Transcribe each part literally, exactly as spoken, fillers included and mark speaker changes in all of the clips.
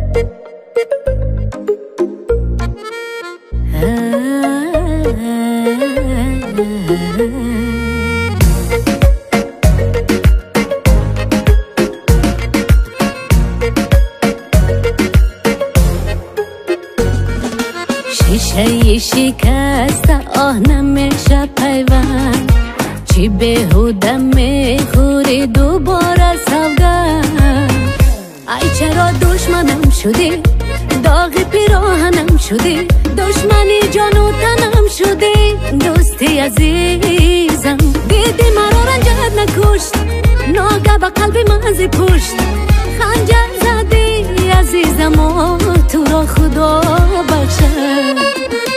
Speaker 1: شیشه شکست آه نمیشه پیوند چی بهوده میخوری دوباره سوگند ای چرا دشمنم شدی داغ پیراهنم شدی دشمنی جان و تنم شدی دوستی عزیزم دیدی مرا رنجت نکشت ناگه به قلبی من زی پشت خنجر زدی عزیزم و تو را خدا بخشد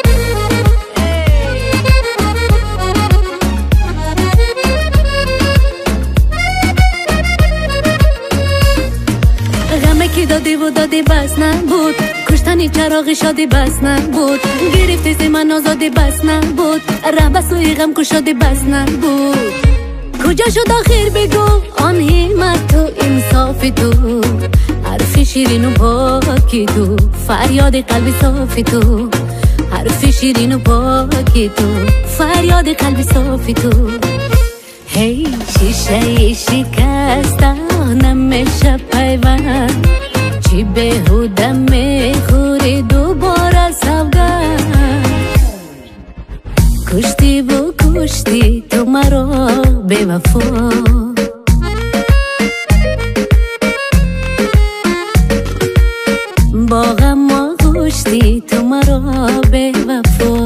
Speaker 1: کی دادی و دادی بس نبود کشتنی چراغی شادی بس نبود گرفتی زی من آزادی بس نبود ره به سوی غم کشادی بس نبود کجا شد آخر بگو آن همت تو انصافی تو حرفی شیرین و پاکی تو فریاد قلبی صافی تو حرفی شیرین و پاکی تو فریاد قلبی صافی تو هی شیشه شکسته نمیشه پیوند چی بهوده میخوری دوباره سوگند کشتی و کشتی تو مرا به وفا با غم و کشتی تو مرا به وفا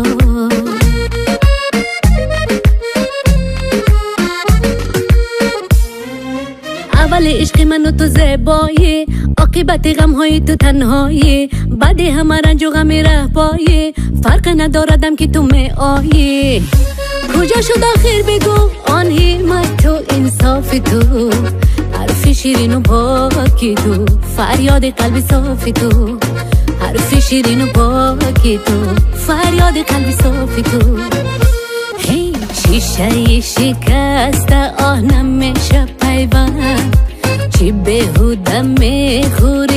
Speaker 1: اول عشق من و تو زیبایی عاقبت غم های تو تنهایی بعد همه رنج و غم ره پایی فرق نداردم که تو می آیی کجا شد آخر بگو آن همت تو انصافی تو حرفی شیرین و پاکی تو فریاد قلبی صافی تو حرفی شیرین و پاکی تو فریاد قلبی صافی تو هی شیشه شکسته آه نمیشه پیوند چی بهوده میخوری